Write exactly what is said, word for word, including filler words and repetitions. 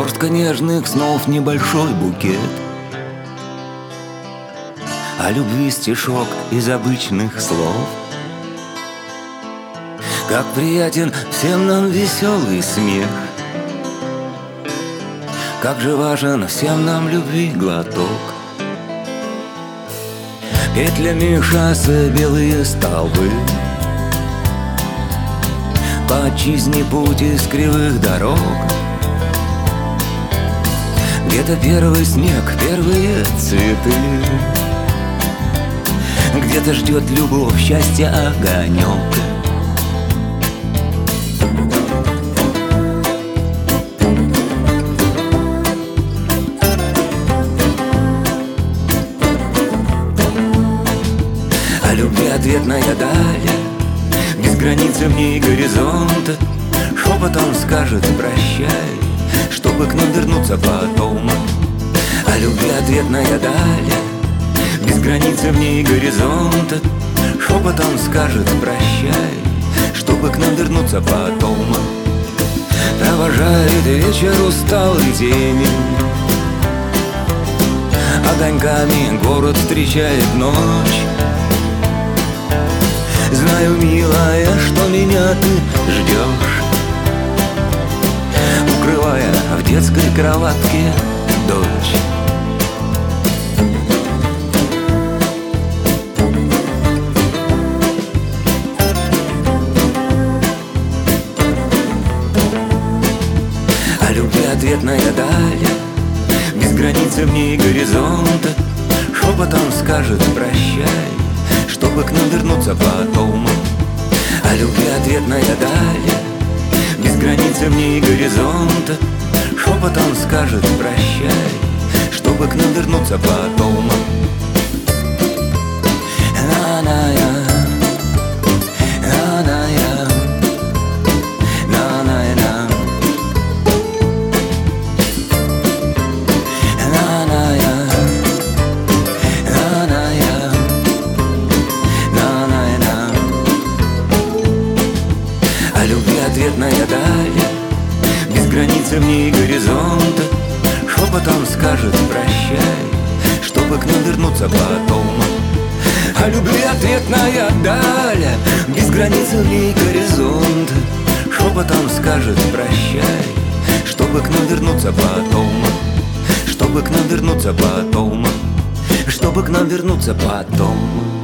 Горстка нежных снов, небольшой букет, о любви стишок из обычных слов. Как приятен всем нам веселый смех, как же важен всем нам любви глоток. Петлями шоссе белые столбы, по отчизне путь из кривых дорог. Где-то первый снег, первые цветы, где-то ждет любовь, счастье, огонек. О любви ответная даль, без границы в ней горизонта, шепотом скажет прощай, чтобы к нам вернуться потом. О любви ответная даль, без границы в ней горизонта, шепотом скажет прощай, чтобы к нам вернуться потом. Провожает вечер усталый день, огоньками город встречает ночь. Знаю, милая, что меня ты ждешь, укрывая в детской кроватке дочь. О любви ответная даль, без границы в ней горизонта, шепотом скажет прощай, чтобы к нам вернуться потом. О любви ответная даль, без границы в ней горизонта, шепотом скажет прощай, чтобы к нам вернуться потом. На-на-я, на-на-я, на-на-я, на-на-я, на-на-я, на-на-я. О любви ответная даль, без границы в ней горизонта, шепотом скажет прощай, чтобы к нам вернуться потом. О любви ответная даль, без границы в ней горизонта, шепотом скажет прощай, чтобы к нам вернуться потом. Чтобы к нам вернуться потом, чтобы к нам вернуться потом.